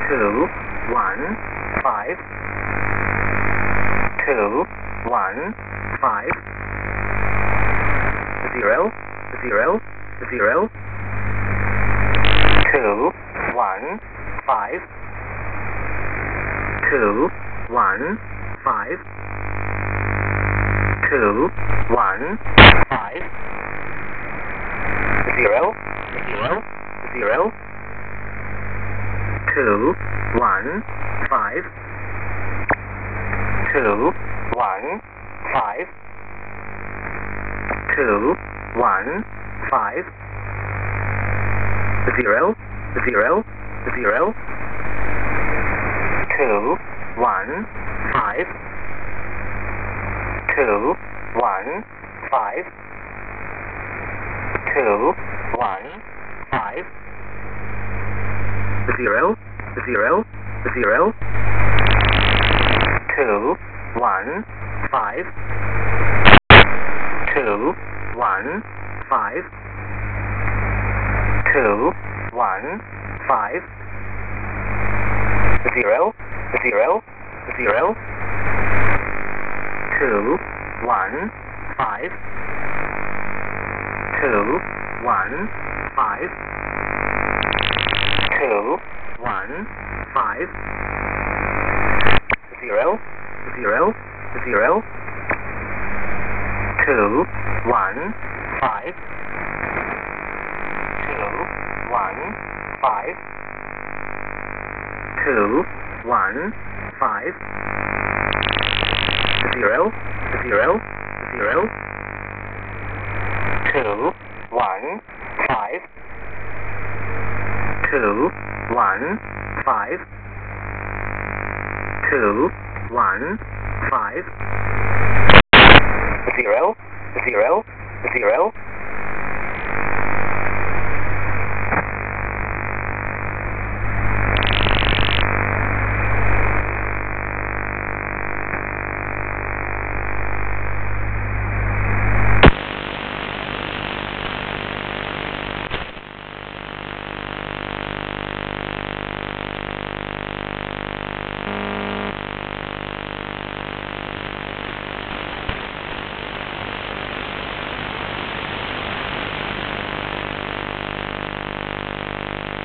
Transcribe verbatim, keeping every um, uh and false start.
two, one, five, two, one, five, zero, zero, zero, two, one, five, two, one, five, two, one, five, zero, zero, zero, two, one, five, two, one, five, two, one, five, zero, zero, zero, two, one, five, two, one, five, two, one, five, zero, zero, zero, two, one, five, two, one, five, two, one, five, zero, zero, zero, two, one, five, two, one, five, two, one, five, zero, zero, zero, two, one, five, two, one, five, two, one, five, zero, zero, zero, two, one, five, two, one, five, two, one, five, zero, zero, zero,